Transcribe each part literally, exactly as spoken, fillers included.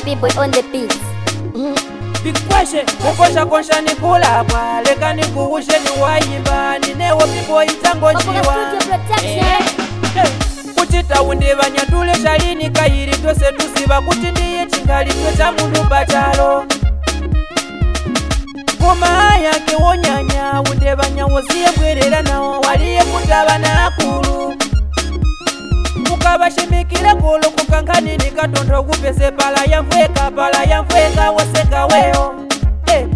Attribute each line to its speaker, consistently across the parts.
Speaker 1: B-boy on the beat.
Speaker 2: Bikweshe, kukosha kosha ni kulapa. Leka ni kuhushe ni waimba. Ninewo B-boy tango jiwa. Kuchita unde banyatule shalini kairi. Twese tusiba kutindiye chingali tweta mundu bachalo. Kuma yake wonyanya. Unde banyawoziye mwerera nao. Waliye kutaba na akulu. Mukabashimikira kolo kukankani nikatondo kupese pala ya mfweka pala ya mfweka waseka weo eh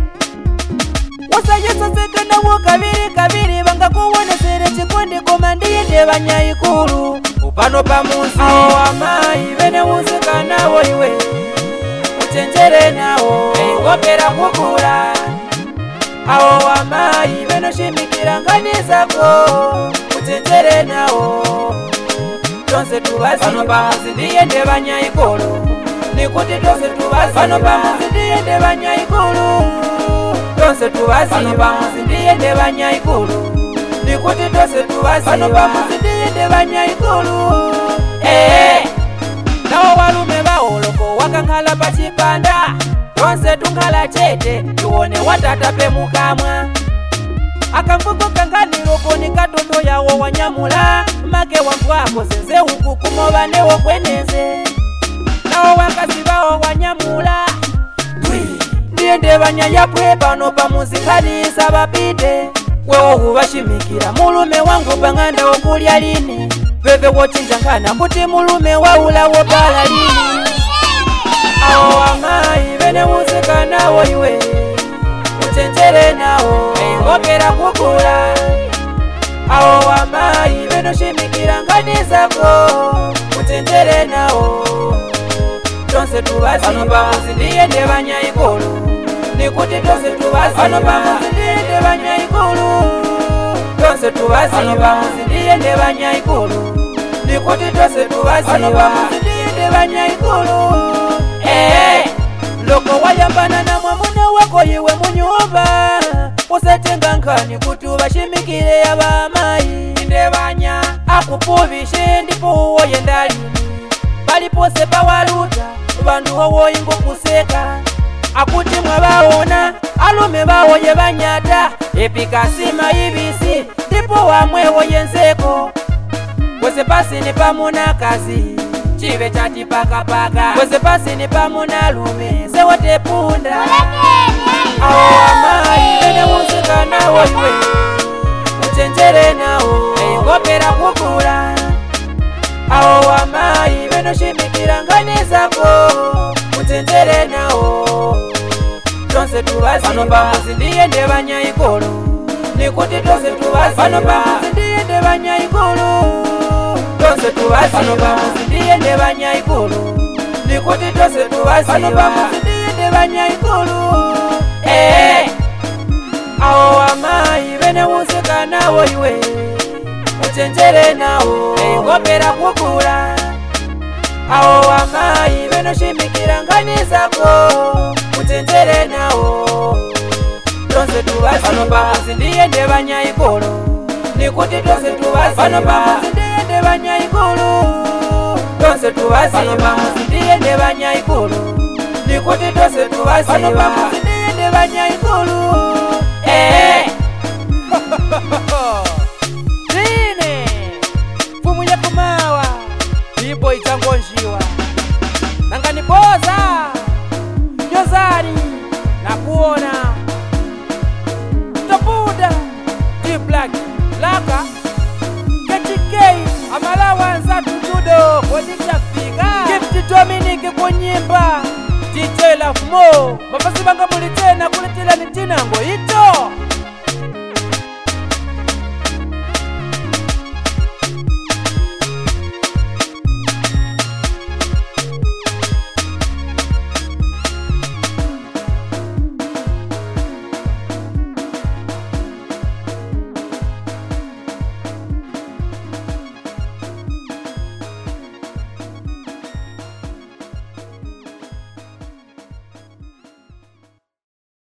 Speaker 2: wasayesa seka na wakabiri kabiri banga kuwonesere chikondi komandiye de banyaikulu upano pamuzi awo amai bene useka nawo iwe uchenjere nawo engopera kukula awo amai bene shimikira nganizako uchenjere nawo Tonse tubazi Pano pamuzi ndiye nde banyaikulu Nikuti tonse tubazi Pano pamuzi ndiye nde banyaikulu Tonse tubazi Pano pamuzi ndiye nde banyaikulu Nikuti tonse tubazi Pano pamuzi ndiye nde banyaikulu Eh Nawo walume baoloko wakankala pachipanda Tonse tunkala chete Tuone watatape mukamwa Akamfuko kanganiroko ni katoto yawo wanyamula Make wangwako zenze huku kumobane wokweneze Nao wakasi bao wanyamula Ndiye nde banyayapwe pano pamuzinkani sabapite Wewo hubashimikira mulume wangu banganda okulya lini Veve wochinjankana kuti mulume waula wopala lini Awo amai bene uzika nawo iwe Uchenjere nawo Engopera kukula Awo amai beno shimikira nganizako Uchenjere nawo Tonse tubazi Pano pamuzi ndiye nde banyaikulu Nikuti tonse tubazi Pano pamuzi ndiye nde banyaikulu Tonse tubazi Pano pamuzi ndiye nde banyaikulu Nikuti tonse tubazi Pano pamuzi ndiye nde banyaikulu Eh Loko wayambana na mwamuna wako yiwe munyumba Usetenga nkani kutuba shimikire yabamai Inde banya akupubishe ndipo uwo yendalini Balipose pawaluta bandu wawo ingo kuseka Akuti mwabaona alume bawo yebanyata Epikasima ibisi ndipo wamwewo yenseko Wese pasi ni pamuna kazi Chive chati paka paka Wese pasi ni pamuna lume Sewote punda Awo amai bene usika nawo iwe Uchenjere nawo Engopera kukula Awo amai bene shimikira nganizako Uchenjere nawo Tonse tubazi Pano pamuzi ndiye nde banyaikulu Nikuti tonse tubazi Pano pamuzi ndiye nde banyaikulu Tonse tubazi Pano pamuzi ndiye nde banyaikulu Nikuti tonse tubazi Pano pamuzi ndiye nde banyaikulu Eh Awo amai bene usika nawo iwe Uchenjere nawo Engopera kukula Awo amai bene shimikira nganizako Uchenjere nawo Tonse tubazi Pano pamuzi ndiye nde banyaikulu Nikuti tonse tubazi Pano pamuzi ndiye nde banyaikulu Tonse tubazi Pano pamuzi ndiye nde banyaikulu Nikuti tonse tubazi Pano pamuzi ndiye nde banyaikulu Eh Zine Fumu ya kumawa Ipo ichango njiwa Nangani boza Jozari Na kuona Topuda T-Black Laka K T K Amalawa nza tujudo Kodita figa Gift Dominic kunyimba T J Love Mo Mafasi banga mulitena kuletela nitina ngo ito